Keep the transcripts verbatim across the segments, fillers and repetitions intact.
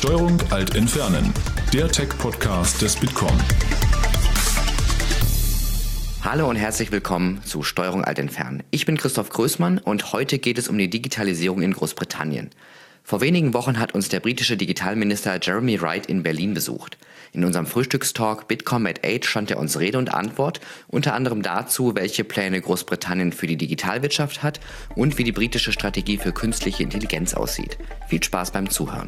Steuerung Alt entfernen, der Tech-Podcast des Bitkom. Hallo und herzlich willkommen zu Steuerung Alt entfernen. Ich bin Christoph Größmann und heute geht es um die Digitalisierung in Großbritannien. Vor wenigen Wochen hat uns der britische Digitalminister Jeremy Wright in Berlin besucht. In unserem Frühstückstalk Bitkom at acht stand er uns Rede und Antwort, unter anderem dazu, welche Pläne Großbritannien für die Digitalwirtschaft hat und wie die britische Strategie für künstliche Intelligenz aussieht. Viel Spaß beim Zuhören.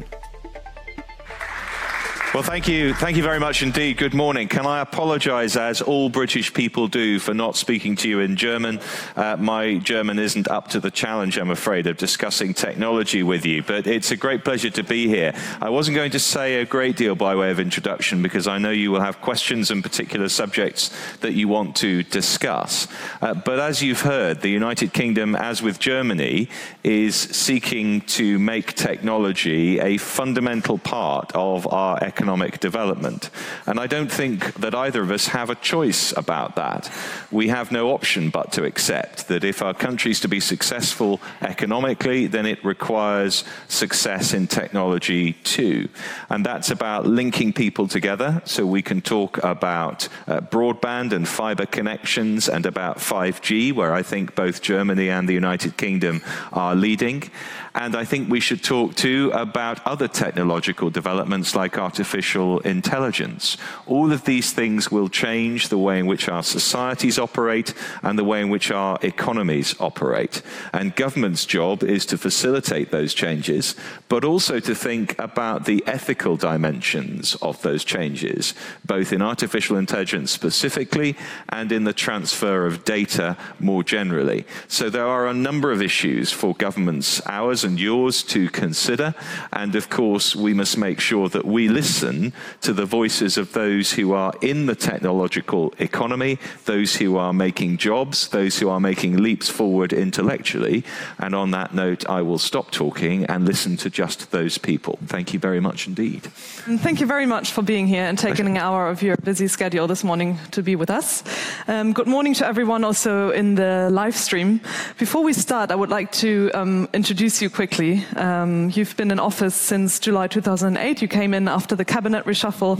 Well, thank you. Thank you very much indeed. Good morning. Can I apologise, as all British people do, for not speaking to you in German? Uh, my German isn't up to the challenge, I'm afraid, of discussing technology with you, but it's a great pleasure to be here. I wasn't going to say a great deal by way of introduction because I know you will have questions and particular subjects that you want to discuss. Uh, but as you've heard, the United Kingdom, as with Germany, is seeking to make technology a fundamental part of our economic economic development. And I don't think that either of us have a choice about that. We have no option but to accept that if our country is to be successful economically, then it requires success in technology too. And that's about linking people together so we can talk about uh, broadband and fiber connections and about five G, where I think both Germany and the United Kingdom are leading. And I think we should talk too about other technological developments like artificial intelligence. All of these things will change the way in which our societies operate and the way in which our economies operate. And government's job is to facilitate those changes, but also to think about the ethical dimensions of those changes, both in artificial intelligence specifically and in the transfer of data more generally. So there are a number of issues for governments, ours and yours, to consider. And of course, we must make sure that we listen to the voices of those who are in the technological economy, those who are making jobs, those who are making leaps forward intellectually. And on that note, I will stop talking and listen to just those people. Thank you very much indeed. And thank you very much for being here and taking an hour of your busy schedule this morning to be with us. Um, good morning to everyone also in the live stream. Before we start, I would like to um, introduce you quickly. Um, you've been in office since July two thousand eight. You came in after the cabinet reshuffle,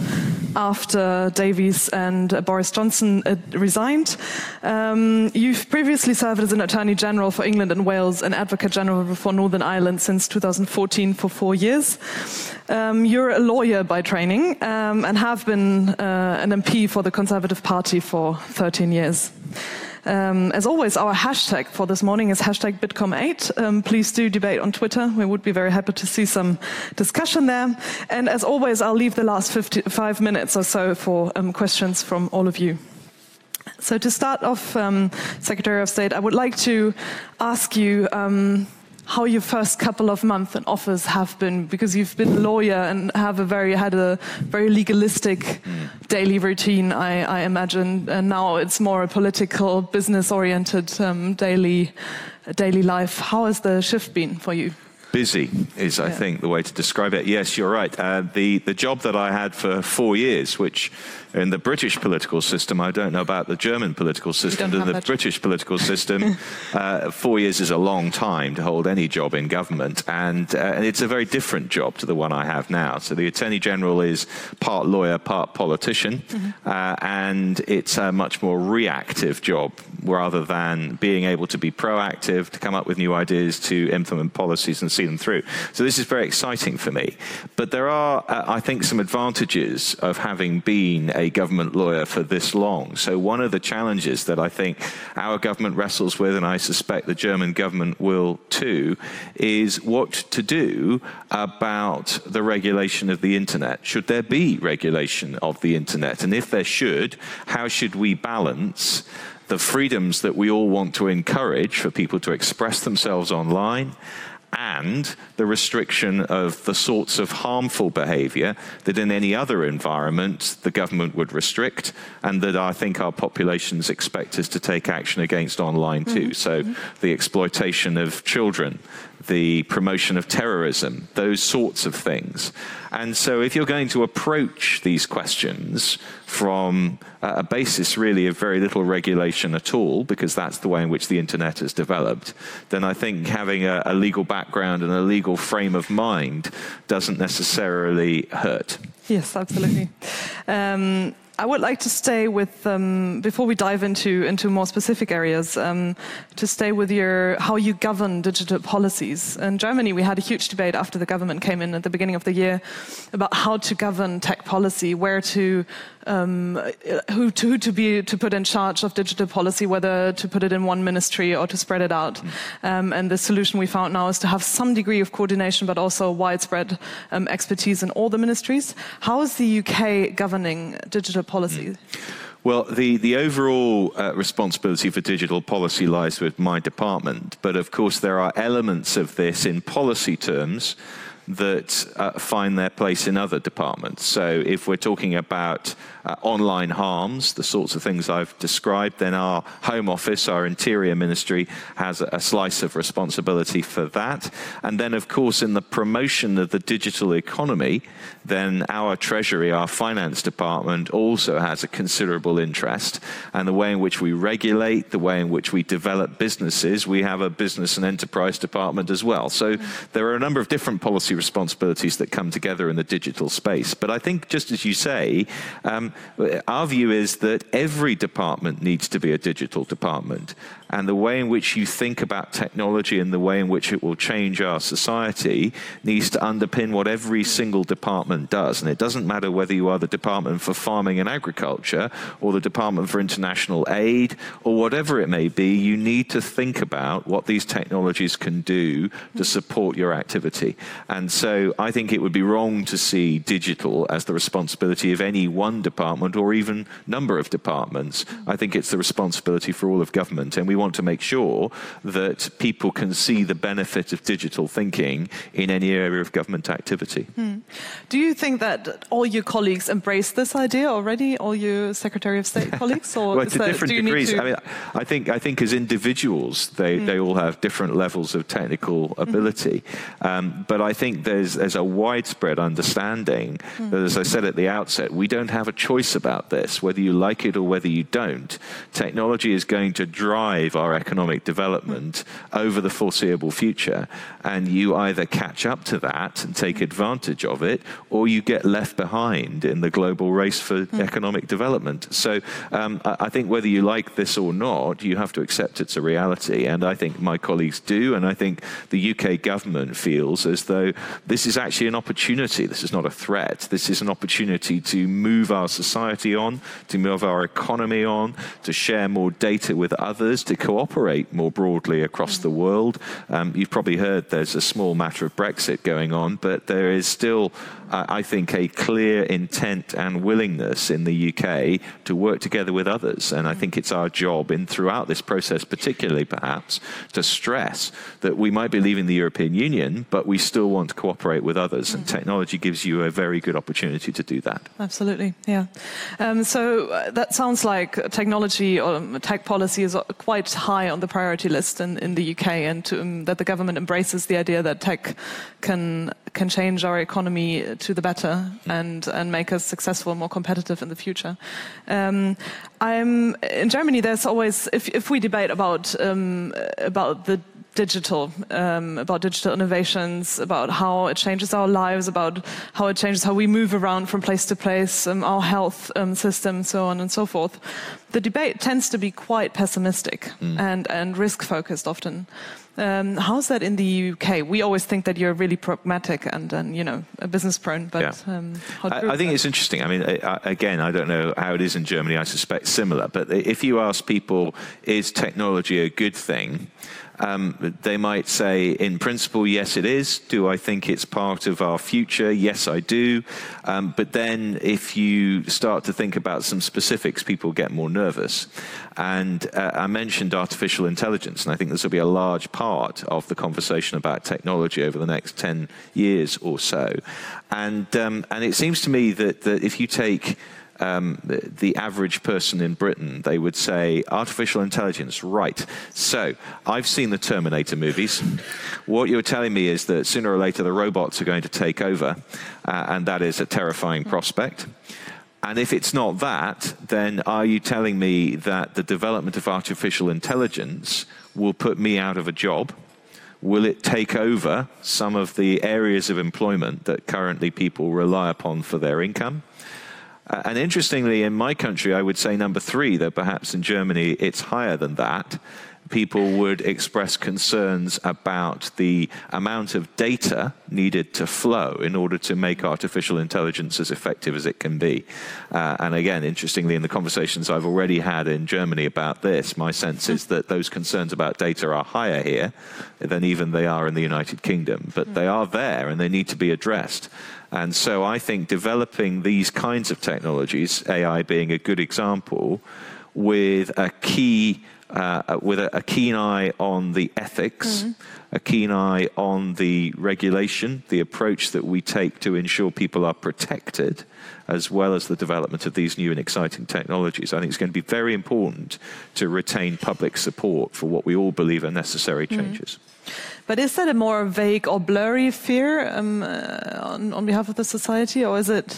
after Davies and uh, Boris Johnson uh, resigned. Um, you've previously served as an Attorney General for England and Wales and Advocate General for Northern Ireland since two thousand fourteen for four years. Um, you're a lawyer by training um, and have been uh, an M P for the Conservative Party for thirteen years. Um, as always, our hashtag for this morning is hashtag Bitkom eight. Um, please do debate on Twitter. We would be very happy to see some discussion there. And as always, I'll leave the last fifty-five minutes or so for um, questions from all of you. So to start off, um, Secretary of State, I would like to ask you um, how your first couple of months in office have been, because you've been a lawyer and have a very had a very legalistic mm. daily routine, I, I imagine, and now it's more a political, business-oriented um, daily daily life. How has the shift been for you? Busy is, I yeah. think, the way to describe it. Yes, you're right. Uh, the, the job that I had for four years, which in the British political system, I don't know about the German political system, but in the that. British political system, uh, four years is a long time to hold any job in government. And, uh, and it's a very different job to the one I have now. So the Attorney General is part lawyer, part politician, mm-hmm. uh, and it's a much more reactive job rather than being able to be proactive, to come up with new ideas, to implement policies and see them through. So this is very exciting for me. But there are, uh, I think, some advantages of having been a government lawyer for this long. So one of the challenges that I think our government wrestles with, and I suspect the German government will too, is what to do about the regulation of the internet. Should there be regulation of the internet? And if there should, how should we balance the freedoms that we all want to encourage for people to express themselves online and the restriction of the sorts of harmful behavior that in any other environment the government would restrict, and that I think our populations expect us to take action against online too. Mm-hmm. So the exploitation of children, the promotion of terrorism, those sorts of things. And so if you're going to approach these questions from a basis really of very little regulation at all, because that's the way in which the internet has developed, then I think having a, a legal background and a legal frame of mind doesn't necessarily hurt. Yes, absolutely. Um, I would like to stay with, um, before we dive into into more specific areas, um, to stay with your how you govern digital policies. In Germany, we had a huge debate after the government came in at the beginning of the year about how to govern tech policy, where to um, who to who to be to put in charge of digital policy, whether to put it in one ministry or to spread it out. Um, and the solution we found now is to have some degree of coordination, but also widespread um, expertise in all the ministries. How is the U K governing digital policy? Mm. Well, the, the overall uh, responsibility for digital policy lies with my department, but of course there are elements of this in policy terms that uh, find their place in other departments. So if we're talking about uh, online harms, the sorts of things I've described, then our Home Office, our Interior Ministry, has a, a slice of responsibility for that. And then, of course, in the promotion of the digital economy, then our Treasury, our Finance Department, also has a considerable interest. And the way in which we regulate, the way in which we develop businesses, we have a Business and Enterprise Department as well. So mm-hmm. there are a number of different policy responsibilities that come together in the digital space. But I think, just as you say, um, our view is that every department needs to be a digital department. And the way in which you think about technology and the way in which it will change our society needs to underpin what every single department does. And it doesn't matter whether you are the Department for Farming and Agriculture or the Department for International Aid or whatever it may be, you need to think about what these technologies can do to support your activity. And so I think it would be wrong to see digital as the responsibility of any one department or even number of departments. I think it's the responsibility for all of government. And we want to make sure that people can see the benefit of digital thinking in any area of government activity. Hmm. Do you think that all your colleagues embrace this idea already, all your Secretary of State colleagues? Or well, to that, different degrees. To... I mean, I think, I think as individuals, they, hmm. they all have different levels of technical ability. Hmm. Um, but I think there's, there's a widespread understanding hmm. that, as I said at the outset, we don't have a choice about this, whether you like it or whether you don't. Technology is going to drive our economic development over the foreseeable future, and you either catch up to that and take advantage of it, or you get left behind in the global race for mm. economic development. So um, I think whether you like this or not, you have to accept it's a reality, and I think my colleagues do, and I think the U K government feels as though this is actually an opportunity. This is not a threat. This is an opportunity to move our society on, to move our economy on, to share more data with others, to cooperate more broadly across the world. Um, you've probably heard there's a small matter of Brexit going on, but there is still, uh, I think, a clear intent and willingness in the U K to work together with others. And I think it's our job, in throughout this process particularly perhaps, to stress that we might be leaving the European Union, but we still want to cooperate with others. Mm-hmm. And technology gives you a very good opportunity to do that. Absolutely, yeah. Um, so uh, that sounds like technology or tech policy is quite high on the priority list in, in the U K, and to, um, that the government embraces the idea that tech can can change our economy to the better and and make us successful and more competitive in the future. Um, I'm in Germany. There's always, if if we debate about um, about the digital, um, about digital innovations, about how it changes our lives, about how it changes how we move around from place to place, um, our health um, system, so on and so forth. The debate tends to be quite pessimistic mm. and, and risk-focused often. Um, how's that in the U K? We always think that you're really pragmatic and, and you know, business-prone, but yeah. um, how I, I think it's interesting. I mean, I, again, I don't know how it is in Germany. I suspect similar. But if you ask people, is technology a good thing? Um, they might say, in principle, yes, it is. Do I think it's part of our future? Yes, I do. Um, but then if you start to think about some specifics, people get more nervous. And uh, I mentioned artificial intelligence, and I think this will be a large part of the conversation about technology over the next ten years or so. And, um, and it seems to me that, that if you take um, the, the average person in Britain, they would say, artificial intelligence, right. So I've seen the Terminator movies. What you're telling me is that sooner or later the robots are going to take over, uh, and that is a terrifying prospect. And if it's not that, then are you telling me that the development of artificial intelligence will put me out of a job? Will it take over some of the areas of employment that currently people rely upon for their income? Uh, and interestingly, in my country, I would say number three, though perhaps in Germany it's higher than that. People would express concerns about the amount of data needed to flow in order to make artificial intelligence as effective as it can be. Uh, and again, interestingly, in the conversations I've already had in Germany about this, my sense is that those concerns about data are higher here than even they are in the United Kingdom. But they are there and they need to be addressed. And so I think developing these kinds of technologies, A I being a good example, with a key Uh, with a, a keen eye on the ethics, mm-hmm. a keen eye on the regulation, the approach that we take to ensure people are protected, as well as the development of these new and exciting technologies. I think it's going to be very important to retain public support for what we all believe are necessary changes. Mm-hmm. But is that a more vague or blurry fear um, uh, on, on behalf of the society, or is it,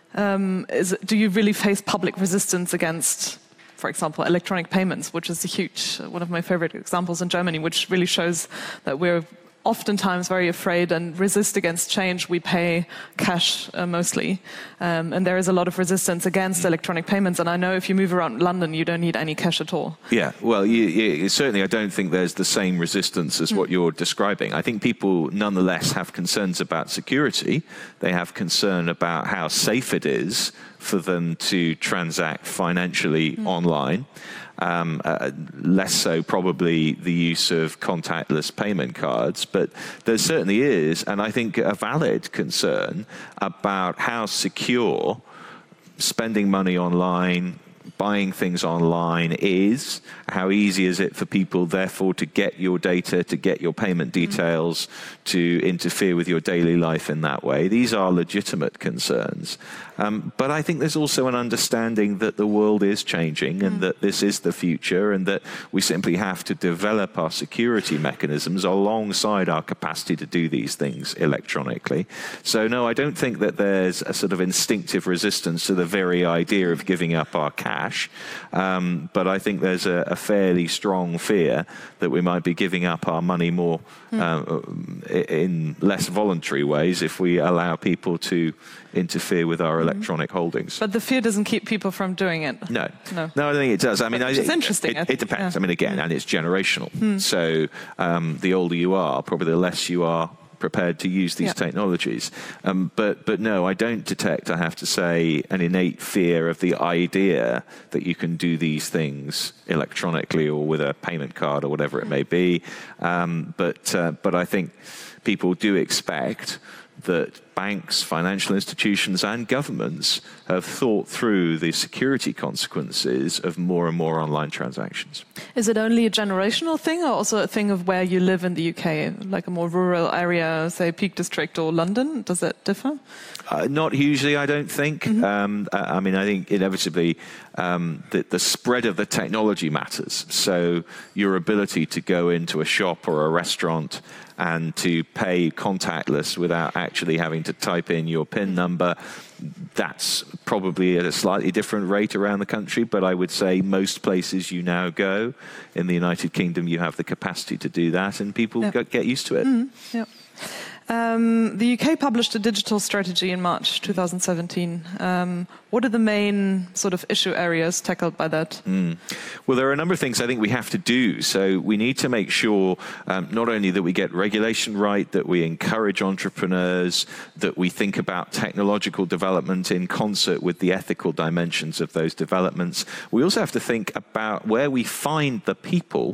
um, is it, do you really face public resistance against, for example, electronic payments, which is a huge, one of my favorite examples in Germany, which really shows that we're oftentimes very afraid and resist against change. We pay cash uh, mostly, um, and there is a lot of resistance against electronic payments. And I know if you move around London, you don't need any cash at all. Yeah, well, you, you, certainly I don't think there's the same resistance as mm. what you're describing. I think people nonetheless have concerns about security. They have concern about how safe it is for them to transact financially mm. online. Um, uh, less so probably the use of contactless payment cards, but there certainly is, and I think a valid concern about how secure spending money online, buying things online is. How easy is it for people, therefore, to get your data, to get your payment details, mm. to interfere with your daily life in that way? These are legitimate concerns. Um, but I think there's also an understanding that the world is changing and mm. that this is the future, and that we simply have to develop our security mechanisms alongside our capacity to do these things electronically. So no, I don't think that there's a sort of instinctive resistance to the very idea of giving up our cash. Um, but I think there's a, a fairly strong fear that we might be giving up our money more mm. uh, in less voluntary ways if we allow people to interfere with our electronic holdings. But the fear doesn't keep people from doing it. No, no, no I think it does. I mean, it's interesting. It, it depends. Yeah. I mean, again, and it's generational. Hmm. So um, the older you are, probably the less you are prepared to use these yeah. technologies. Um, but but no, I don't detect, I have to say, an innate fear of the idea that you can do these things electronically or with a payment card or whatever it may be. Um, but uh, but I think people do expect that banks, financial institutions, and governments have thought through the security consequences of more and more online transactions. Is it only a generational thing, or also a thing of where you live in the U K, like a more rural area, say Peak District or London? Does that differ? Uh, not hugely, I don't think. Mm-hmm. um, I mean, I think inevitably um, the, the spread of the technology matters. So your ability to go into a shop or a restaurant and to pay contactless without actually having to type in your PIN number, that's probably at a slightly different rate around the country, but I would say most places you now go in the United Kingdom, you have the capacity to do that, and people yep. get, get used to it. Mm-hmm. Yep. Um, the U K published a digital strategy in March two thousand seventeen. Um, what are the main sort of issue areas tackled by that? Mm. Well, there are a number of things I think we have to do. So we need to make sure um, not only that we get regulation right, that we encourage entrepreneurs, that we think about technological development in concert with the ethical dimensions of those developments. We also have to think about where we find the people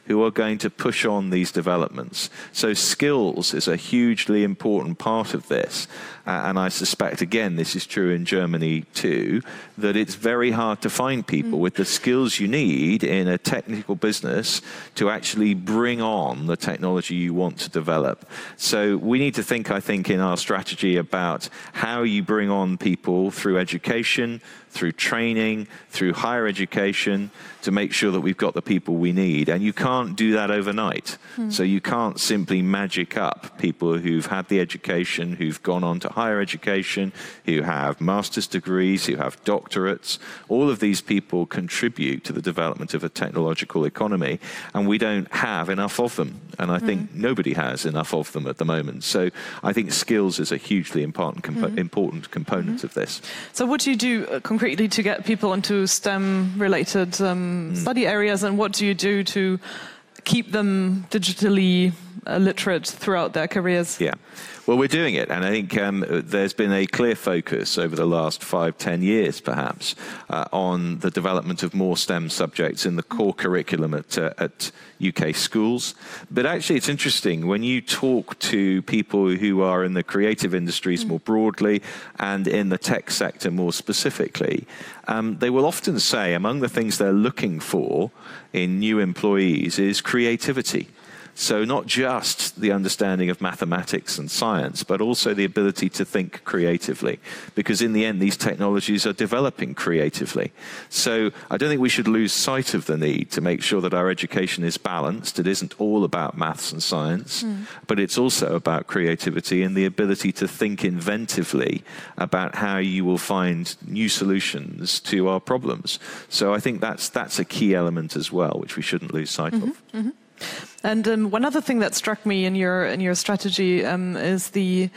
who are going to push on these developments. So skills is a hugely important part of this. Uh, and I suspect, again, this is true in Germany too, that it's very hard to find people mm. with the skills you need in a technical business to actually bring on the technology you want to develop. So we need to think, I think, in our strategy about how you bring on people through education, through training, through higher education, to make sure that we've got the people we need. And you can't do that overnight. Mm. So you can't simply magic up people who've had the education, who've gone on to higher education, who have master's degrees, who have doctorates. All of these people contribute to the development of a technological economy, and we don't have enough of them. And I think mm. nobody has enough of them at the moment. So I think skills is a hugely important, compo- mm. important component mm-hmm. of this. So what do you do uh, concretely to get people into STEM-related um, mm. study areas, and what do you do to keep them digitally uh, literate throughout their careers? Yeah. Well, we're doing it, and I think um, there's been a clear focus over the last five, ten years, perhaps, uh, on the development of more STEM subjects in the core curriculum at, uh, at U K schools. But actually, it's interesting, when you talk to people who are in the creative industries more broadly and in the tech sector more specifically, um, they will often say among the things they're looking for in new employees is creativity. So not just the understanding of mathematics and science, but also the ability to think creatively. Because in the end, these technologies are developing creatively. So I don't think we should lose sight of the need to make sure that our education is balanced. It isn't all about maths and science, mm. but it's also about creativity and the ability to think inventively about how you will find new solutions to our problems. So I think that's, that's a key element as well, which we shouldn't lose sight mm-hmm, of. Mm-hmm. And um, one other thing that struck me in your in your strategy um, is the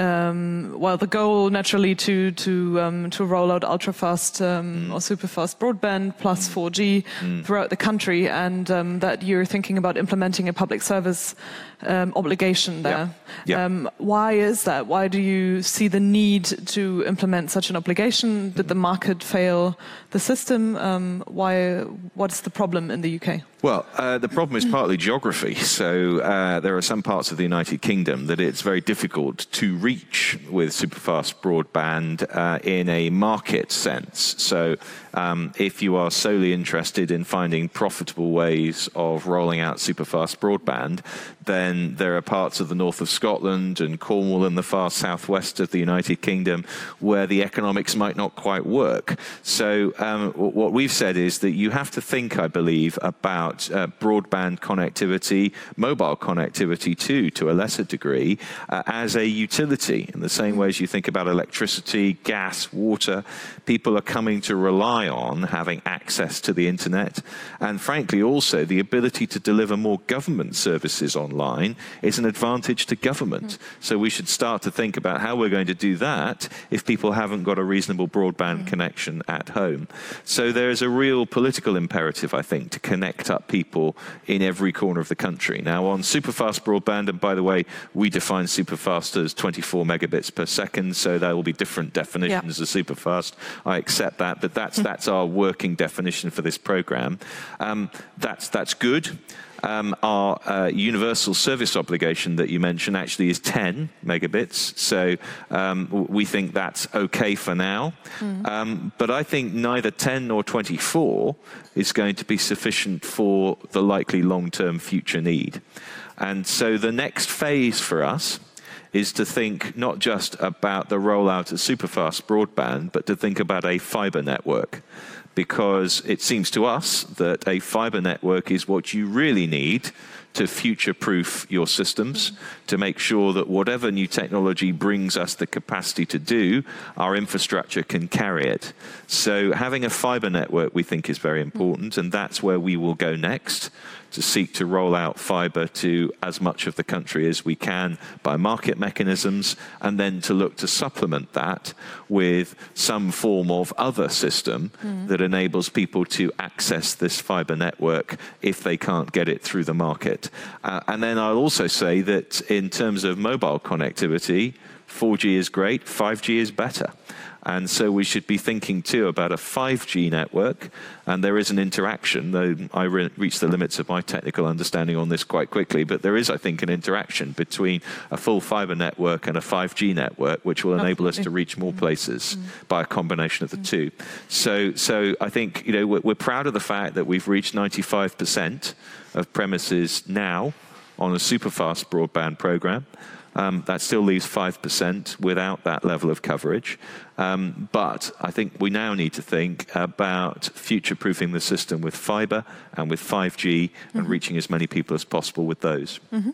um, well the goal naturally to to um, to roll out ultra fast um, mm. or super fast broadband plus mm. four G mm. throughout the country, and um, that you're thinking about implementing a public service um, obligation there. Yeah. Yeah. Um, why is that? Why do you see the need to implement such an obligation? Did the market fail the system? Um, why? What's the problem in the U K? Well, uh, the problem is partly geography. So uh, there are some parts of the United Kingdom that it's very difficult to reach with superfast broadband uh, in a market sense. So um, if you are solely interested in finding profitable ways of rolling out superfast broadband, then there are parts of the north of Scotland and Cornwall and the far southwest of the United Kingdom where the economics might not quite work. So um, what we've said is that you have to think, I believe, about Uh, broadband connectivity, mobile connectivity too, to a lesser degree, uh, as a utility. In the same way as you think about electricity, gas, water, people are coming to rely on having access to the internet. And frankly, also, the ability to deliver more government services online is an advantage to government. Mm-hmm. So we should start to think about how we're going to do that if people haven't got a reasonable broadband mm-hmm. connection at home. So there is a real political imperative, I think, to connect up people in every corner of the country. Now, on superfast broadband, and by the way, we define superfast as twenty-four megabits per second, so there will be different definitions yeah. of superfast. I accept that, but that's mm. that's our working definition for this program. Um, that's that's good. Um, our uh, universal service obligation that you mentioned actually is ten megabits, so um, we think that's okay for now. Mm. Um, but I think neither ten nor twenty-four is going to be sufficient for the likely long-term future need. And so the next phase for us is to think not just about the rollout of superfast broadband, but to think about a fiber network. Because it seems to us that a fiber network is what you really need to future-proof your systems, mm-hmm. to make sure that whatever new technology brings us the capacity to do, our infrastructure can carry it. So having a fiber network, we think, is very important, and that's where we will go next, to seek to roll out fiber to as much of the country as we can by market mechanisms, and then to look to supplement that with some form of other system mm. that enables people to access this fiber network if they can't get it through the market. Uh, and then I'll also say that in terms of mobile connectivity, four G is great, five G is better. And so we should be thinking, too, about a five G network. And there is an interaction, though I re- reached the limits of my technical understanding on this quite quickly. But there is, I think, an interaction between a full fiber network and a five G network, which will enable Absolutely. us to reach more places mm. by a combination of the mm. two. So, so I think, you know, we're, we're proud of the fact that we've reached ninety-five percent of premises now on a super fast broadband program. Um, that still leaves five percent without that level of coverage. Um, but I think we now need to think about future-proofing the system with fiber and with five G mm-hmm. and reaching as many people as possible with those. Mm-hmm.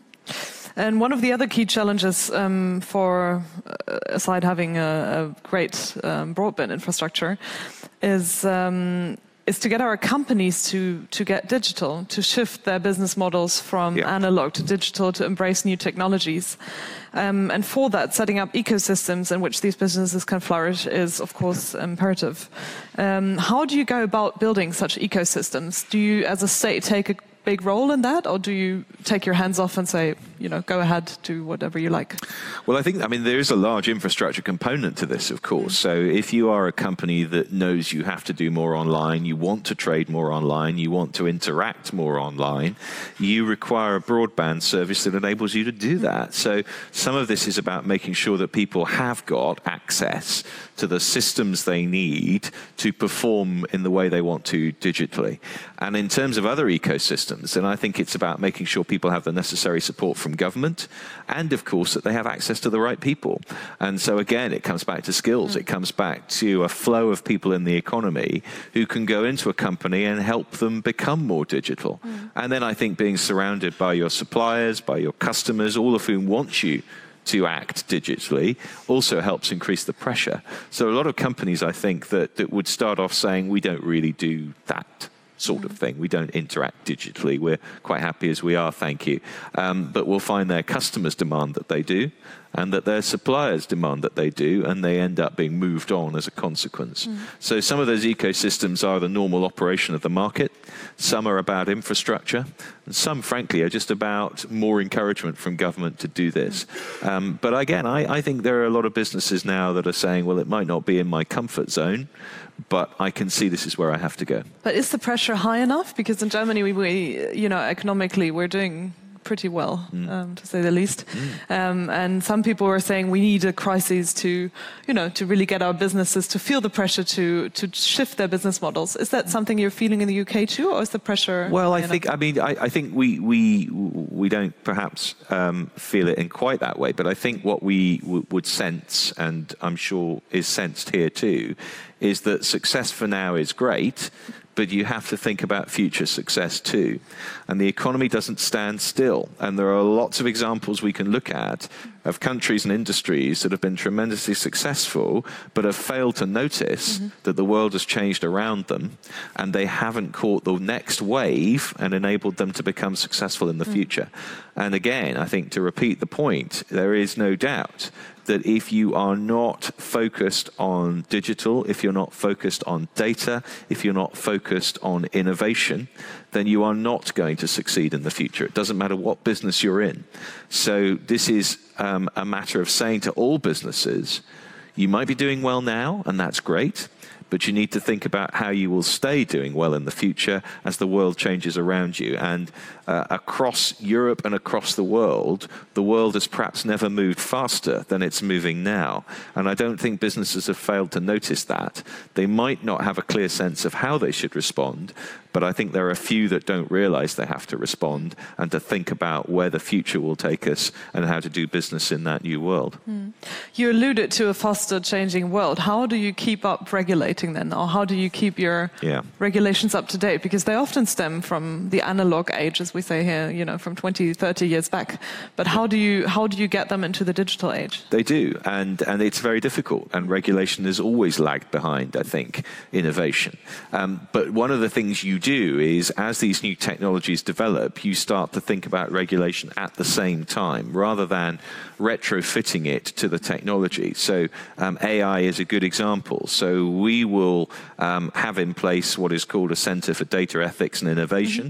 And one of the other key challenges um, for, uh, aside having a, a great um, broadband infrastructure, is... Um, is to get our companies to, to get digital, to shift their business models from yeah. analog to digital, to embrace new technologies. Um, and for that, setting up ecosystems in which these businesses can flourish is, of course, imperative. Um, how do you go about building such ecosystems? Do you, as a state, take a big role in that, or do you take your hands off and say, you know, go ahead, do whatever you like? Well, I think, I mean, there is a large infrastructure component to this, of course. So if you are a company that knows you have to do more online, you want to trade more online, you want to interact more online, you require a broadband service that enables you to do that. So some of this is about making sure that people have got access to the systems they need to perform in the way they want to digitally. And in terms of other ecosystems, then I think it's about making sure people have the necessary support from government and, of course, that they have access to the right people. And so, again, it comes back to skills. Mm. It comes back to a flow of people in the economy who can go into a company and help them become more digital. Mm. And then I think being surrounded by your suppliers, by your customers, all of whom want you to act digitally, also helps increase the pressure. So a lot of companies, I think, that, that would start off saying, we don't really do that sort of thing. We don't interact digitally. We're quite happy as we are, thank you. Um, but we'll find their customers demand that they do, and that their suppliers demand that they do, and they end up being moved on as a consequence. Mm. So some of those ecosystems are the normal operation of the market. Some are about infrastructure, and some, frankly, are just about more encouragement from government to do this. Mm. Um, but again, I, I think there are a lot of businesses now that are saying, well, it might not be in my comfort zone, but I can see this is where I have to go. But is the pressure high enough? Because in Germany, we, we you know, economically, we're doing pretty well, mm. um, to say the least. Mm. Um, and some people were saying we need a crisis to, you know, to really get our businesses to feel the pressure to to shift their business models. Is that something you're feeling in the U K too, or is the pressure? Well, I think, enough? I mean, I, I think we we we don't perhaps um, feel it in quite that way, but I think what we w- would sense, and I'm sure is sensed here too, is that success for now is great, but you have to think about future success too. And the economy doesn't stand still. And there are lots of examples we can look at of countries and industries that have been tremendously successful, but have failed to notice mm-hmm. that the world has changed around them, and they haven't caught the next wave and enabled them to become successful in the mm. future. And again, I think to repeat the point, there is no doubt that if you are not focused on digital, if you're not focused on data, if you're not focused on innovation, then you are not going to succeed in the future. It doesn't matter what business you're in. So this is um, a matter of saying to all businesses, you might be doing well now, and that's great, but you need to think about how you will stay doing well in the future as the world changes around you. And uh, across Europe and across the world, the world has perhaps never moved faster than it's moving now. And I don't think businesses have failed to notice that. They might not have a clear sense of how they should respond, but I think there are a few that don't realize they have to respond and to think about where the future will take us and how to do business in that new world. Mm. You alluded to a faster changing world. How do you keep up regulating then? Or how do you keep your yeah. regulations up to date? Because they often stem from the analog age, as we say here, you know, from twenty, thirty years back. But how do you how do you get them into the digital age? They do, and, and it's very difficult. And regulation has always lagged behind, I think, innovation. Um, but one of the things you do is, as these new technologies develop, you start to think about regulation at the same time, rather than retrofitting it to the technology. So um, A I is a good example. So we will um, have in place what is called a Centre for Data Ethics and Innovation. Mm-hmm.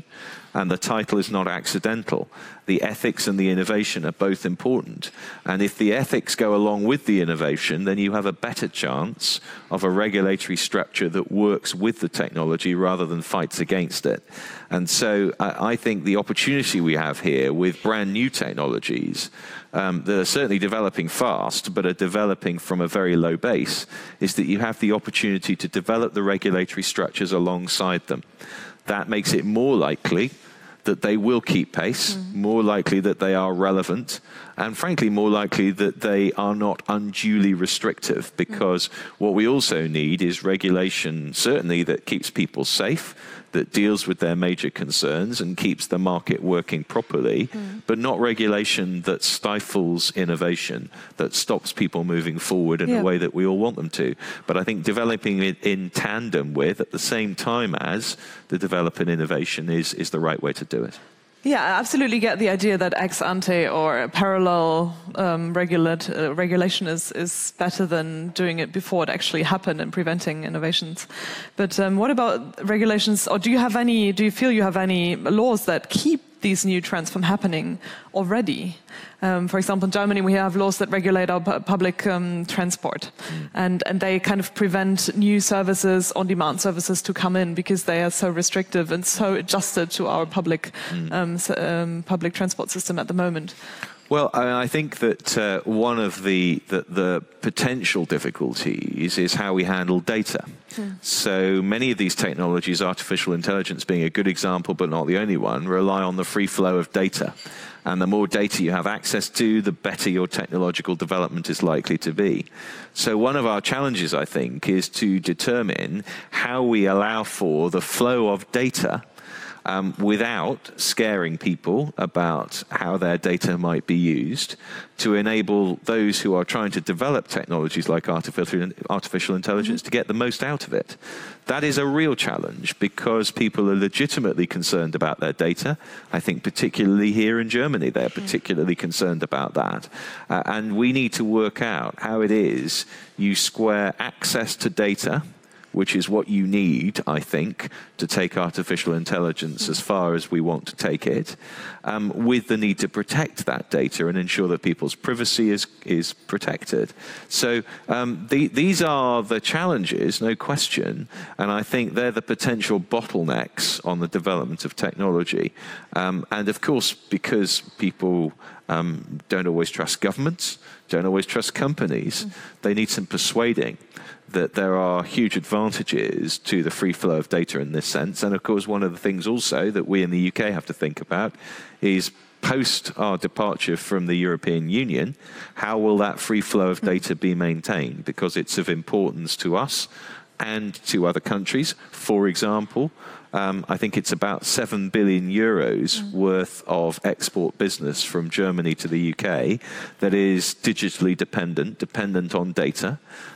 and the title is not accidental. The ethics and the innovation are both important. And if the ethics go along with the innovation, then you have a better chance of a regulatory structure that works with the technology rather than fights against it. And so I, I think the opportunity we have here with brand new technologies um, that are certainly developing fast, but are developing from a very low base, is that you have the opportunity to develop the regulatory structures alongside them. That makes it more likely that they will keep pace, mm. more likely that they are relevant, and frankly, more likely that they are not unduly restrictive, because mm. what we also need is regulation, certainly, that keeps people safe, that deals with their major concerns and keeps the market working properly, mm. but not regulation that stifles innovation, that stops people moving forward in yeah. a way that we all want them to. But I think developing it in tandem with, at the same time as the developing innovation is, is the right way to do it. Yeah, I absolutely get the idea that ex ante or parallel um, regulate, uh, regulation is, is better than doing it before it actually happened and preventing innovations. But um, what about regulations, or do you have any, do you feel you have any laws that keep these new trends from happening already? Um, for example, in Germany, we have laws that regulate our pu public um, transport, mm. and, and they kind of prevent new services, on-demand services, to come in because they are so restrictive and so adjusted to our public, mm. um, so, um, public transport system at the moment. Well, I think that uh, one of the, the, the potential difficulties is how we handle data. Hmm. So many of these technologies, artificial intelligence being a good example, but not the only one, rely on the free flow of data. And the more data you have access to, the better your technological development is likely to be. So one of our challenges, I think, is to determine how we allow for the flow of data Um, without scaring people about how their data might be used, to enable those who are trying to develop technologies like artificial, artificial intelligence mm-hmm. to get the most out of it. That is a real challenge because people are legitimately concerned about their data. I think particularly here in Germany, they're particularly mm-hmm. concerned about that. Uh, and we need to work out how it is you square access to data, which is what you need, I think, to take artificial intelligence as far as we want to take it, um, with the need to protect that data and ensure that people's privacy is, is protected. So um, the, these are the challenges, no question, and I think they're the potential bottlenecks on the development of technology. Um, and of course, because people um, don't always trust governments, don't always trust companies, mm. they need some persuading that there are huge advantages to the free flow of data in this sense. And of course, one of the things also that we in the U K have to think about is post our departure from the European Union, how will that free flow of data be maintained? Because it's of importance to us and to other countries. For example, Um, I think it's about seven billion euros mm. worth of export business from Germany to the U K that is digitally dependent, dependent on data.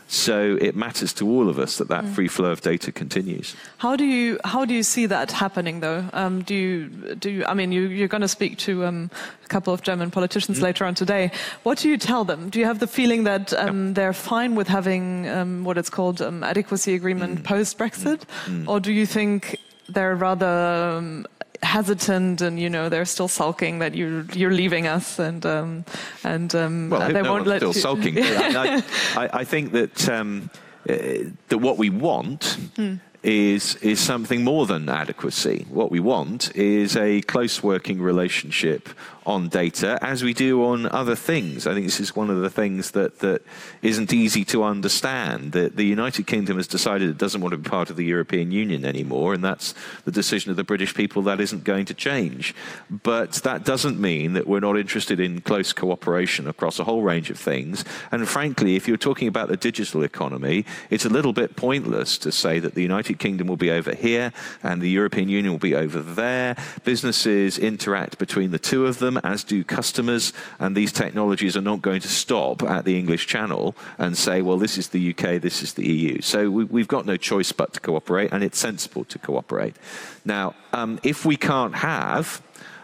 So it matters to all of us that that mm. free flow of data continues. How do you how do you see that happening, though? Um, do you do you, I mean you, you're going to speak to um, a couple of German politicians mm. later on today. What do you tell them? Do you have the feeling that um, yep. they're fine with having um, what it's called um, adequacy agreement mm. post Brexit, mm. or do you think they're rather um, hesitant, and you know they're still sulking that you you're leaving us, and um, and um, well, they no won't one's let still you sulking. I, I, I think that um, uh, that what we want hmm. is is something more than adequacy. What we want is a close working relationship on data, as we do on other things. I think this is one of the things that, that isn't easy to understand. The, the United Kingdom has decided it doesn't want to be part of the European Union anymore, and that's the decision of the British people. That isn't going to change. But that doesn't mean that we're not interested in close cooperation across a whole range of things. And frankly, if you're talking about the digital economy, it's a little bit pointless to say that the United Kingdom will be over here and the European Union will be over there. Businesses interact between the two of them, as do customers, and these technologies are not going to stop at the English Channel and say, well, this is the U K, this is the E U. So we, we've got no choice but to cooperate, and it's sensible to cooperate. Now, um, if we can't have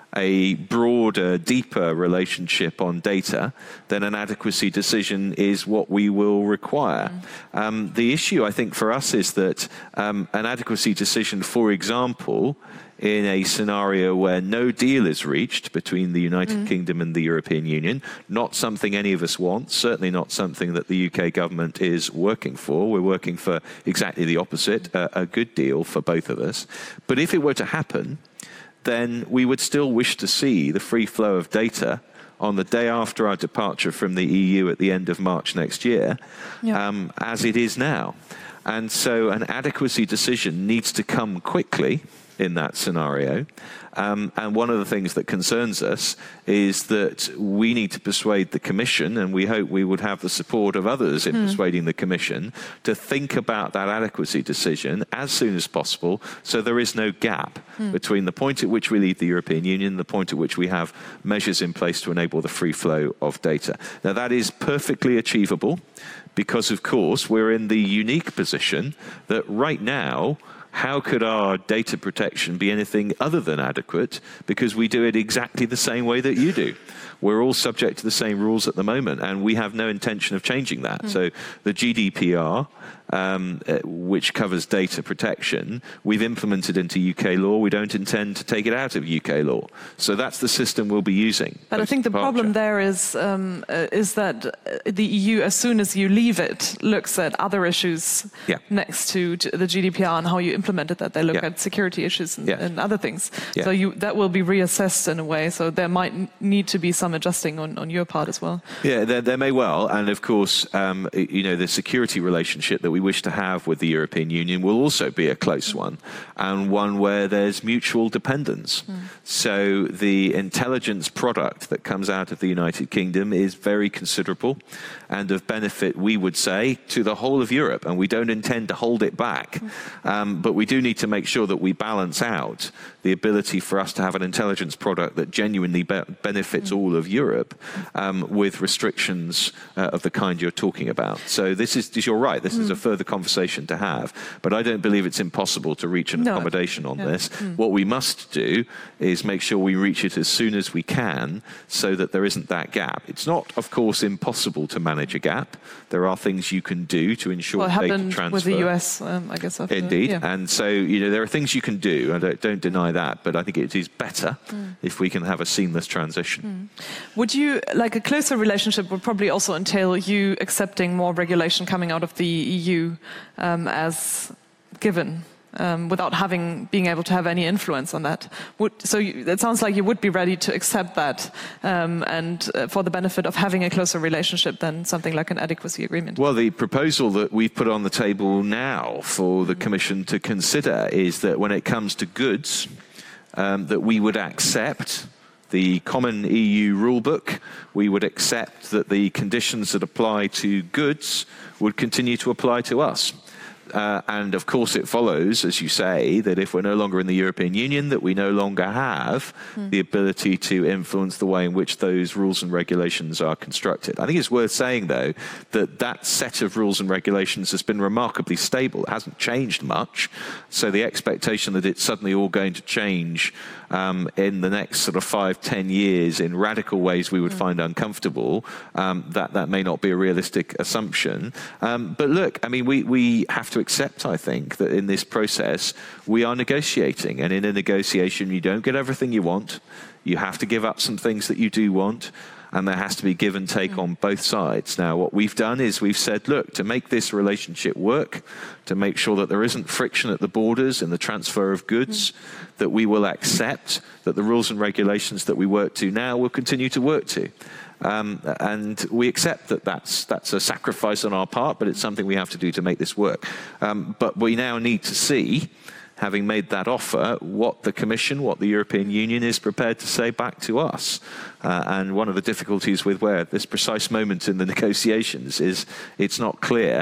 a broader, deeper relationship on data, then an adequacy decision is what we will require. Mm. Um, the issue, I think, for us is that um, an adequacy decision, for example, in a scenario where no deal is reached between the United mm. Kingdom and the European Union, not something any of us want, certainly not something that the U K government is working for. We're working for exactly the opposite, a, a good deal for both of us. But if it were to happen, then we would still wish to see the free flow of data on the day after our departure from the E U at the end of March next year, yeah. um, as it is now. And so an adequacy decision needs to come quickly in that scenario. Um, and one of the things that concerns us is that we need to persuade the Commission, and we hope we would have the support of others in mm. persuading the Commission, to think about that adequacy decision as soon as possible so there is no gap mm. between the point at which we leave the European Union and the point at which we have measures in place to enable the free flow of data. Now, that is perfectly achievable because, of course, we're in the unique position that right now, how could our data protection be anything other than adequate? Because we do it exactly the same way that you do. We're all subject to the same rules at the moment, and we have no intention of changing that. Mm. So the G D P R, um, uh, which covers data protection, we've implemented into U K law. We don't intend to take it out of U K law. So that's the system we'll be using. But I think the problem there is um, uh, is that the E U, as soon as you leave it, looks at other issues yeah. next to the G D P R and how you implemented that. They look yeah. at security issues and, yeah. and other things. Yeah. So you, that will be reassessed in a way. So there might need to be some adjusting on, on your part as well. Yeah, there, there may well. And of course, um, you know, the security relationship that we wish to have with the European Union will also be a close one, and one where there's mutual dependence. Mm. So the intelligence product that comes out of the United Kingdom is very considerable and of benefit, we would say, to the whole of Europe, and we don't intend to hold it back. Mm. Um, but we do need to make sure that we balance out the ability for us to have an intelligence product that genuinely be benefits mm. all of Europe um, with restrictions uh, of the kind you're talking about. So this is, you're right, this mm. is a further conversation to have, but I don't believe it's impossible to reach an no. accommodation on yeah. this. Mm. What we must do is make sure we reach it as soon as we can so that there isn't that gap. It's not, of course, impossible to manage a gap. There are things you can do to ensure well, it data happened transfer. with the U S, um, I guess. After, Indeed, yeah. and so, you know, there are things you can do, I don't, don't deny that, but I think it is better mm. if we can have a seamless transition. Mm. Would you, like a closer relationship would probably also entail you accepting more regulation coming out of the E U um, as given? Um, without having being able to have any influence on that. Would, so you, it sounds like you would be ready to accept that um, and uh, for the benefit of having a closer relationship than something like an adequacy agreement. Well, the proposal that we've put on the table now for the Commission to consider is that when it comes to goods, um, that we would accept the common E U rulebook, we would accept that the conditions that apply to goods would continue to apply to us. Uh, and of course it follows, as you say, that if we're no longer in the European Union, that we no longer have mm. the ability to influence the way in which those rules and regulations are constructed. I think it's worth saying, though, that that set of rules and regulations has been remarkably stable. It hasn't changed much. So the expectation that it's suddenly all going to change um, in the next sort of five, ten years in radical ways we would mm. find uncomfortable, um, that, that may not be a realistic assumption. Um, but look, I mean, we, we have to accept, I think, that in this process we are negotiating, and in a negotiation you don't get everything you want. You have to give up some things that you do want, and there has to be give and take mm. on both sides. Now, what we've done is we've said, look, to make this relationship work, to make sure that there isn't friction at the borders in the transfer of goods, mm. that we will accept that the rules and regulations that we work to now will continue to work to. Um, and we accept that that's, that's a sacrifice on our part, but it's something we have to do to make this work. Um, but we now need to see, having made that offer, what the Commission, what the European Union is prepared to say back to us. Uh, and one of the difficulties with where at this precise moment in the negotiations is it's not clear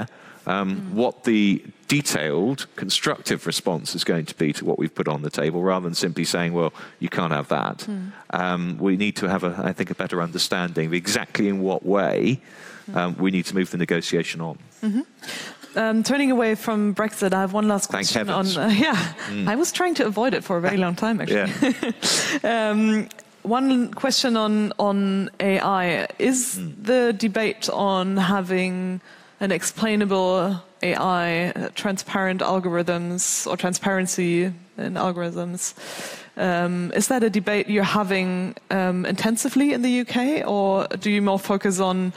um, mm. what the detailed, constructive response is going to be to what we've put on the table, rather than simply saying, well, you can't have that. Mm. Um, we need to have, a, I think, a better understanding of exactly in what way um, we need to move the negotiation on. Mm-hmm. Um, turning away from Brexit, I have one last question on. Uh, yeah, mm. I was trying to avoid it for a very long time, actually. Yeah. um, one question on on A I: is mm. the debate on having an explainable A I, uh, transparent algorithms, or transparency in algorithms? Um, is that a debate you're having um, intensively in the U K, or do you more focus on?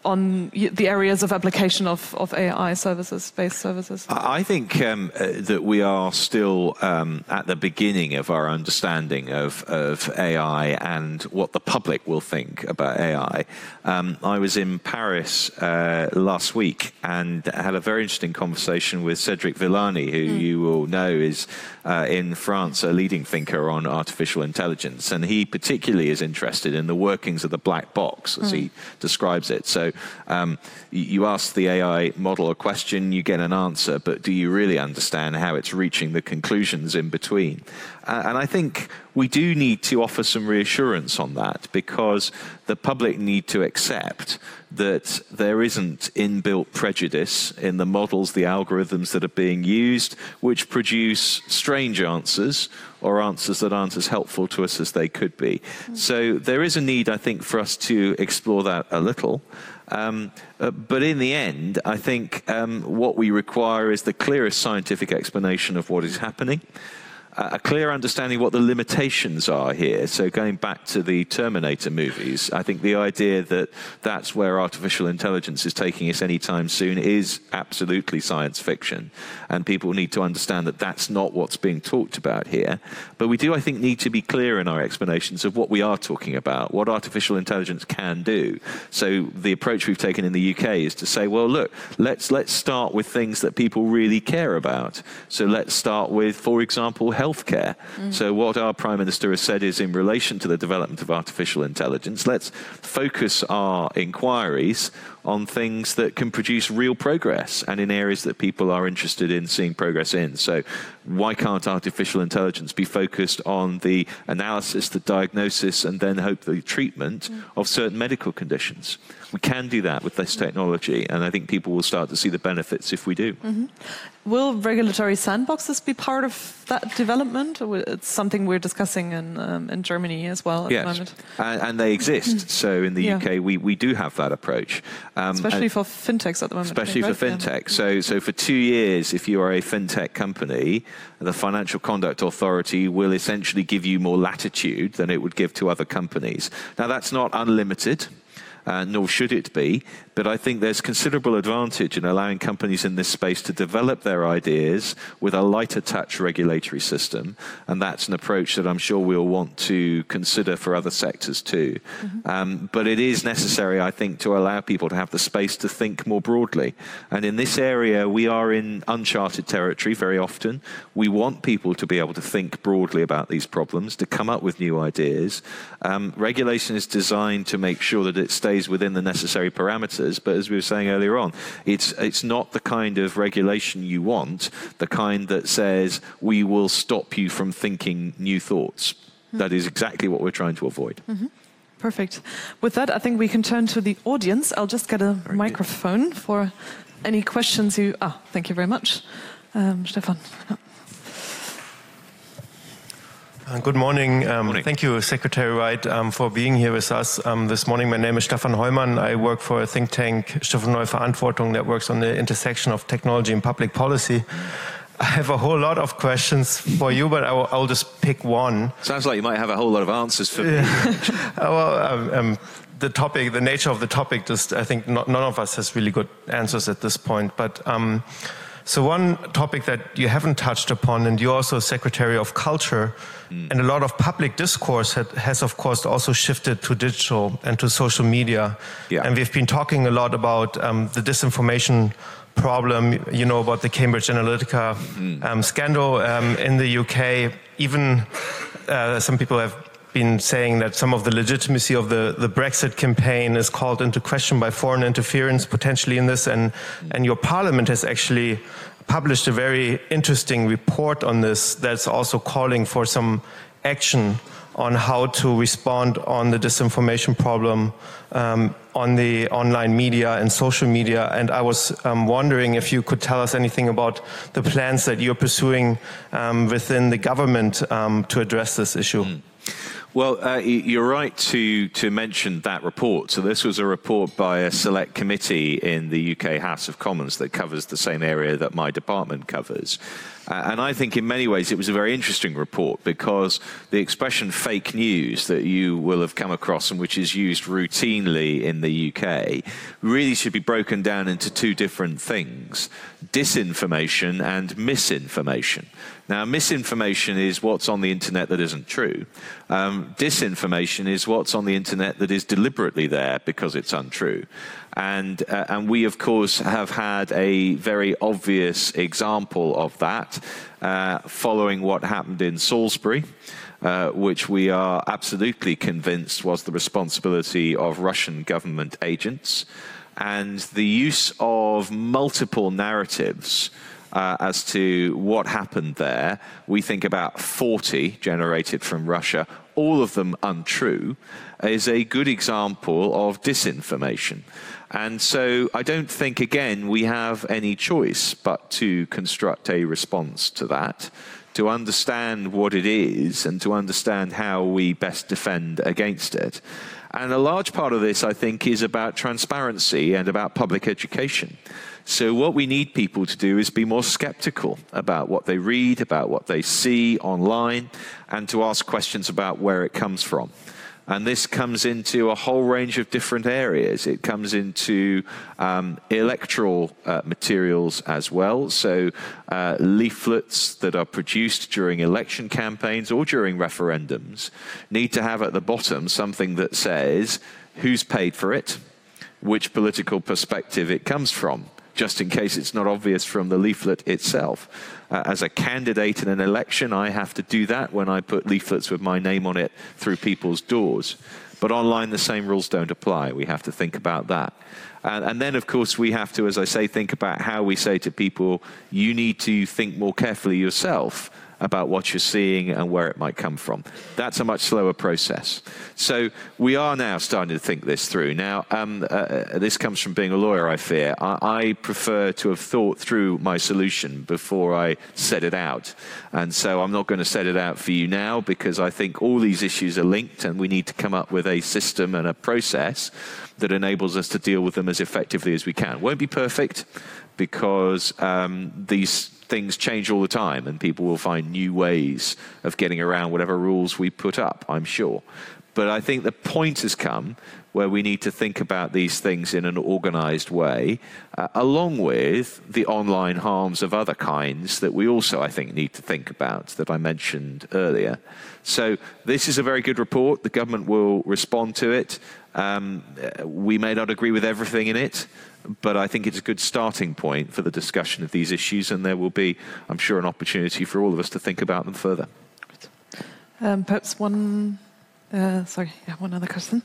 on the areas of application of, of A I services, based services? I think um, uh, that we are still um, at the beginning of our understanding of, of A I and what the public will think about A I. Um, I was in Paris uh, last week and had a very interesting conversation with Cedric Villani, who mm. you will know is uh, in France a leading thinker on artificial intelligence. And he particularly is interested in the workings of the black box, as mm. he describes it. So Um, you ask the A I model a question, you get an answer, but do you really understand how it's reaching the conclusions in between? Uh, and I think we do need to offer some reassurance on that, because the public need to accept that there isn't inbuilt prejudice in the models, the algorithms that are being used, which produce strange answers or answers that aren't as helpful to us as they could be. Mm. So there is a need, I think, for us to explore that a little. Um, uh, but in the end, I think um, what we require is the clearest scientific explanation of what is happening, uh, a clear understanding of what the limitations are here. So going back to the Terminator movies, I think the idea that that's where artificial intelligence is taking us anytime soon is absolutely science fiction. And people need to understand that that's not what's being talked about here. But we do, I think, need to be clear in our explanations of what we are talking about, what artificial intelligence can do. So the approach we've taken in the U K is to say, well, look, let's let's start with things that people really care about. So let's start with, for example, healthcare. Mm. So what our Prime Minister has said is, in relation to the development of artificial intelligence, let's focus our inquiries on things that can produce real progress and in areas that people are interested in seeing progress in. So why can't artificial intelligence be focused on the analysis, the diagnosis, and then hopefully treatment mm. of certain medical conditions? We can do that with this technology, and I think people will start to see the benefits if we do. Mm-hmm. Will regulatory sandboxes be part of that development? Or it's something we're discussing in um, in Germany as well at yes. the moment. And, and they exist. So in the yeah. U K, we, we do have that approach. Um, especially for fintechs at the moment. Especially for right? fintech. Yeah. So, so for two years, if you are a fintech company, the Financial Conduct Authority will essentially give you more latitude than it would give to other companies. Now, that's not unlimited. Uh, nor should it be, but I think there's considerable advantage in allowing companies in this space to develop their ideas with a lighter touch regulatory system, and that's an approach that I'm sure we'll want to consider for other sectors too. Mm-hmm. Um, but it is necessary, I think, to allow people to have the space to think more broadly. And in this area, we are in uncharted territory very often. We want people to be able to think broadly about these problems, to come up with new ideas. Um, regulation is designed to make sure that it stays within the necessary parameters, but as we were saying earlier on, it's it's not the kind of regulation you want, the kind that says we will stop you from thinking new thoughts. Mm-hmm. That is exactly what we're trying to avoid. Mm-hmm. Perfect. With that, I think we can turn to the audience. I'll just get a very microphone good. For any questions you... Ah, thank you very much. Um, Stefan. Yeah. Uh, good morning. Um, morning. Thank you, Secretary Wright, um, for being here with us um, this morning. My name is Stefan Heumann. I work for a think tank, Stiftung Neue Verantwortung, that works on the intersection of technology and public policy. I have a whole lot of questions for you, but I will, I'll just pick one. Sounds like you might have a whole lot of answers for me. Yeah. well, um, um, the topic, the nature of the topic, just I think not, none of us has really good answers at this point. But um, so one topic that you haven't touched upon, and you're also Secretary of Culture, mm. and a lot of public discourse had, has, of course, also shifted to digital and to social media. Yeah. And we've been talking a lot about um, the disinformation problem, you know, about the Cambridge Analytica mm. um, scandal um, in the U K. Even uh, some people have been saying that some of the legitimacy of the, the Brexit campaign is called into question by foreign interference potentially in this, and, and your parliament has actually published a very interesting report on this that's also calling for some action on how to respond on the disinformation problem um, on the online media and social media. And I was um, wondering if you could tell us anything about the plans that you're pursuing um, within the government um, to address this issue. Mm. Well, uh, you're right to, to mention that report. So this was a report by a select committee in the U K House of Commons that covers the same area that my department covers. Uh, and I think in many ways it was a very interesting report, because the expression fake news that you will have come across and which is used routinely in the U K really should be broken down into two different things: disinformation and misinformation. Now, misinformation is what's on the internet that isn't true. Um, disinformation is what's on the internet that is deliberately there because it's untrue. And, uh, and we, of course, have had a very obvious example of that uh, following what happened in Salisbury, uh, which we are absolutely convinced was the responsibility of Russian government agents. And the use of multiple narratives Uh, as to what happened there. We think about forty generated from Russia, all of them untrue, is a good example of disinformation. And so I don't think, again, we have any choice but to construct a response to that, to understand what it is and to understand how we best defend against it. And a large part of this, I think, is about transparency and about public education. So what we need people to do is be more skeptical about what they read, about what they see online, and to ask questions about where it comes from. And this comes into a whole range of different areas. It comes into um, electoral uh, materials as well. So uh, leaflets that are produced during election campaigns or during referendums need to have at the bottom something that says who's paid for it, which political perspective it comes from, just in case it's not obvious from the leaflet itself. Uh, as a candidate in an election, I have to do that when I put leaflets with my name on it through people's doors. But online, the same rules don't apply. We have to think about that. And, and then, of course, we have to, as I say, think about how we say to people, you need to think more carefully yourself about what you're seeing and where it might come from. That's a much slower process. So we are now starting to think this through. Now, um, uh, this comes from being a lawyer, I fear. I, I prefer to have thought through my solution before I set it out. And so I'm not going to set it out for you now, because I think all these issues are linked and we need to come up with a system and a process that enables us to deal with them as effectively as we can. Won't be perfect, because um, these things change all the time and people will find new ways of getting around whatever rules we put up, I'm sure. But I think the point has come where we need to think about these things in an organized way, uh, along with the online harms of other kinds that we also, I think, need to think about, that I mentioned earlier. So this is a very good report. The government will respond to it. Um, we may not agree with everything in it, but I think it's a good starting point for the discussion of these issues, and there will be, I'm sure, an opportunity for all of us to think about them further. Um, perhaps one, uh, sorry, yeah, one other question.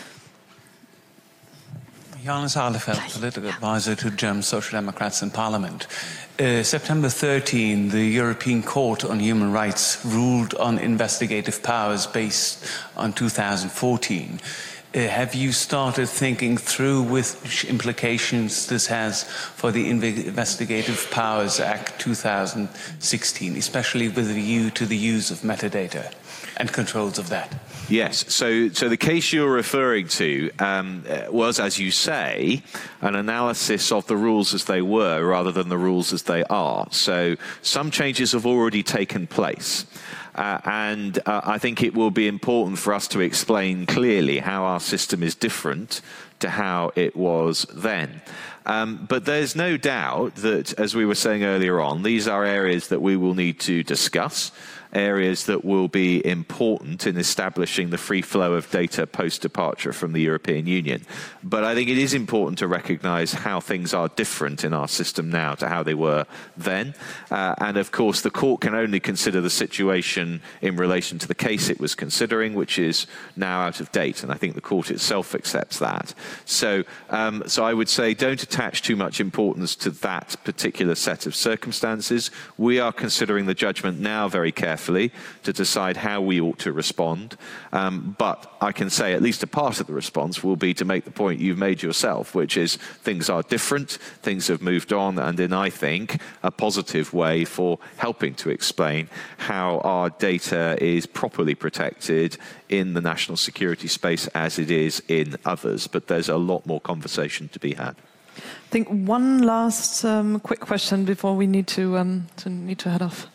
Johannes Ahlefeld, political advisor to German Social Democrats in Parliament. Uh, September thirteenth, the European Court on Human Rights ruled on investigative powers based on two thousand fourteen. Uh, have you started thinking through which implications this has for the Investigative Powers Act two thousand sixteen, especially with a view to the use of metadata and controls of that? Yes, so, so the case you're referring to um, was, as you say, an analysis of the rules as they were rather than the rules as they are. So some changes have already taken place. Uh, and uh, I think it will be important for us to explain clearly how our system is different to how it was then. Um, but there's no doubt that, as we were saying earlier on, these are areas that we will need to discuss areas that will be important in establishing the free flow of data post-departure from the European Union. But I think it is important to recognise how things are different in our system now to how they were then. Uh, and of course, the court can only consider the situation in relation to the case it was considering, which is now out of date. And I think the court itself accepts that. So, um, so I would say don't attach too much importance to that particular set of circumstances. We are considering the judgment now very carefully to decide how we ought to respond. Um, but I can say at least a part of the response will be to make the point you've made yourself, which is things are different, things have moved on, and in, I think, a positive way for helping to explain how our data is properly protected in the national security space as it is in others. But there's a lot more conversation to be had. I think one last um, quick question before we need to, um, to need to head off.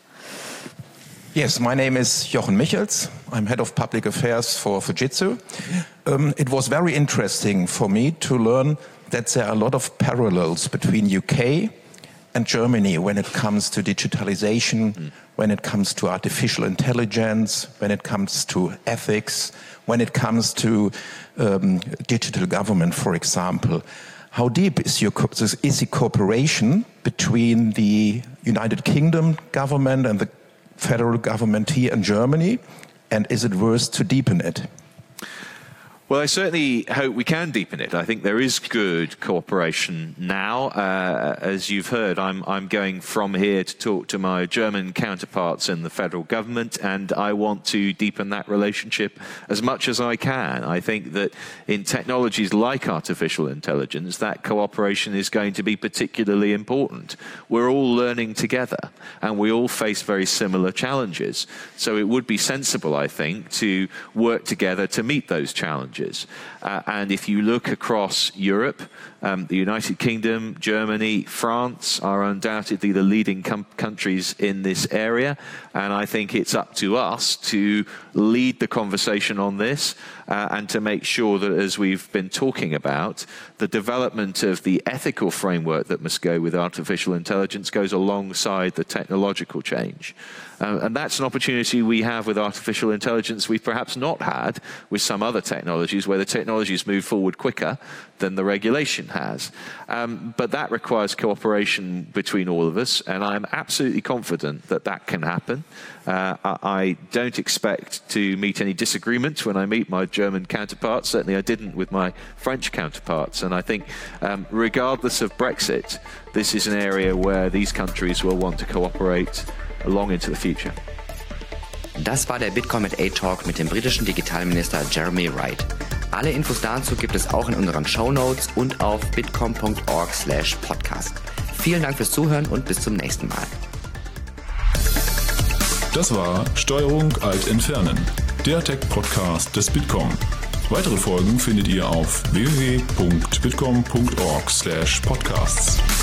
Yes, my name is Jochen Michels. I'm head of public affairs for Fujitsu. Um, it was very interesting for me to learn that there are a lot of parallels between U K and Germany when it comes to digitalization, mm. when it comes to artificial intelligence, when it comes to ethics, when it comes to um, digital government, for example. How deep is, your, is the cooperation between the United Kingdom government and the federal government here in Germany, and is it worth to deepen it? Well, I certainly hope we can deepen it. I think there is good cooperation now. Uh, as you've heard, I'm, I'm going from here to talk to my German counterparts in the federal government, and I want to deepen that relationship as much as I can. I think that in technologies like artificial intelligence, that cooperation is going to be particularly important. We're all learning together, and we all face very similar challenges. So it would be sensible, I think, to work together to meet those challenges. Uh, and if you look across Europe, um, the United Kingdom, Germany, France are undoubtedly the leading com- countries in this area. And I think it's up to us to lead the conversation on this uh, and to make sure that, as we've been talking about, the development of the ethical framework that must go with artificial intelligence goes alongside the technological change. Uh, and that's an opportunity we have with artificial intelligence we've perhaps not had with some other technologies, where the technologies move forward quicker than the regulation has. Um, but that requires cooperation between all of us, and I'm absolutely confident that that can happen. Uh, I, I don't expect to meet any disagreement when I meet my German counterparts. Certainly I didn't with my French counterparts. And I think um, regardless of Brexit, this is an area where these countries will want to cooperate long into the future. Das war der Bitkom at eight Talk mit dem britischen Digitalminister Jeremy Wright. Alle Infos dazu gibt es auch in unseren Shownotes und auf bitkom punkt org slash podcast. Vielen Dank fürs Zuhören und bis zum nächsten Mal. Das war Steuerung Alt entfernen, der Tech-Podcast des Bitkom. Weitere Folgen findet ihr auf w w w punkt bitkom punkt org slash podcasts.